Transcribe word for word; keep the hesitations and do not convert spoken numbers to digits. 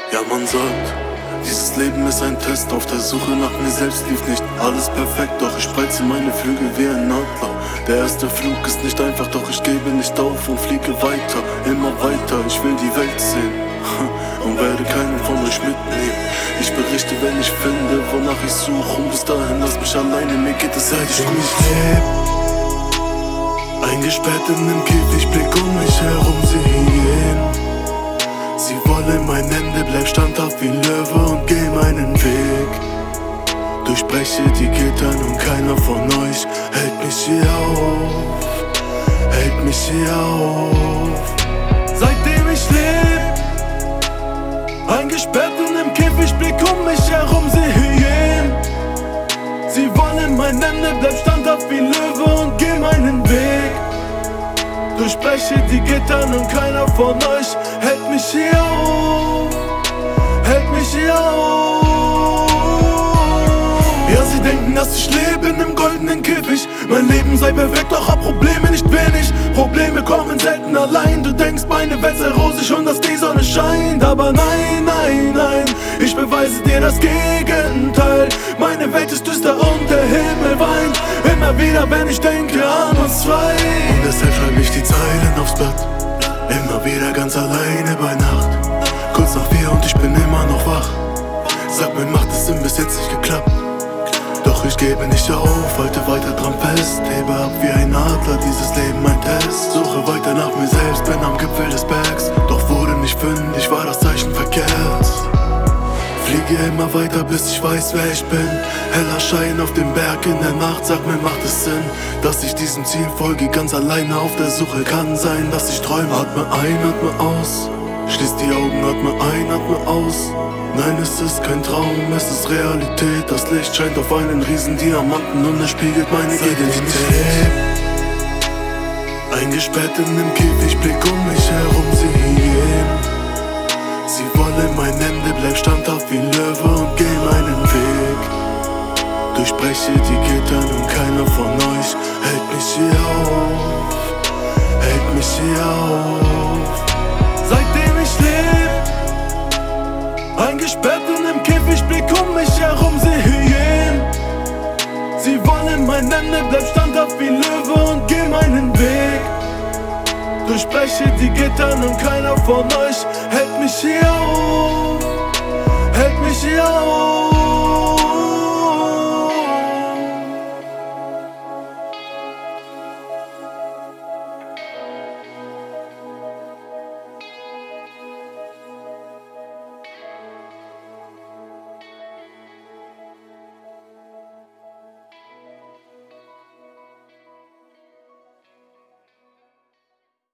Ja, man sagt, dieses Leben ist ein Test. Auf der Suche nach mir selbst lief nicht alles perfekt, doch ich spreize meine Flügel wie ein Adler. Der erste Flug ist nicht einfach, doch ich gebe nicht auf und fliege weiter, immer weiter. Ich will die Welt sehen und werde keinen von euch mitnehmen. Ich berichte, wenn ich finde, wonach ich suche, und bis dahin lass mich alleine, mir geht es eigentlich gut. Ich leb, eingesperrt in nem Käfig, blick um mich herum, sie gehen. Sie wollen mein Ende, bleib standhaft wie Löwe und geh meinen Weg. Durchbreche die Gittern und keiner von euch hält mich hier auf, hält mich hier auf. Seitdem ich leb, eingesperrt in nem Käfig, blick um mich herum, sie gehen. Sie wollen mein Ende, bleib standhaft wie Löwe und geh meinen Weg. Durchbreche die Gittern und keiner von euch hält mich hier auf, hält mich hier auf. Ja, sie denken, dass ich lebe in nem goldenen Käfig. Mein Leben sei perfekt, doch hab Probleme nicht wenig. Probleme kommen selten allein. Du denkst, meine Welt sei rosig und dass die Sonne scheint. Aber nein, nein, nein, ich beweise dir das Gegenteil. Meine Welt ist düster und der Himmel weint. Immer wieder, wenn ich denke an uns zwei. Und deshalb schreibe ich die Zeilen aufs Blatt. Immer wieder ganz alleine bei Nacht. Kurz nach vier und ich bin immer noch wach. Sag mir, macht es denn bis jetzt nicht geklappt? Doch ich gebe nicht auf, halte weiter dran fest. Hebe ab wie ein Adler, dieses Leben ein Test. Suche weiter nach mir selbst, bin am Gipfel des Bergs. Doch wurde nicht fündig, war das Zeichen verkehrt. Fliege immer weiter, bis ich weiß, wer ich bin. Heller Schein auf dem Berg in der Nacht, sag mir, macht es Sinn, dass ich diesem Ziel folge, ganz alleine auf der Suche. Kann sein, dass ich träume. Atme ein, atme aus, schließ die Augen, atme ein, atme aus. Nein, es ist kein Traum, es ist Realität. Das Licht scheint auf einen riesen Diamanten und er spiegelt meine Identität. Eingesperrt in nem Käfig, blick um mich herum, sie gehen. Sie wollen mein Ende, bleib standhaft wie Löwe und geh meinen Weg. Durchbreche die Gittern und keiner von euch hält mich hier auf, hält mich hier auf. Seitdem ich leb, eingesperrt in nem Käfig, blick um mich herum, sie gehen. Sie wollen mein Ende, bleib standhaft wie Löwe und geh meinen Weg. Durchbreche die Gittern und keiner von euch hält mich hier auf, hält mich hier auf.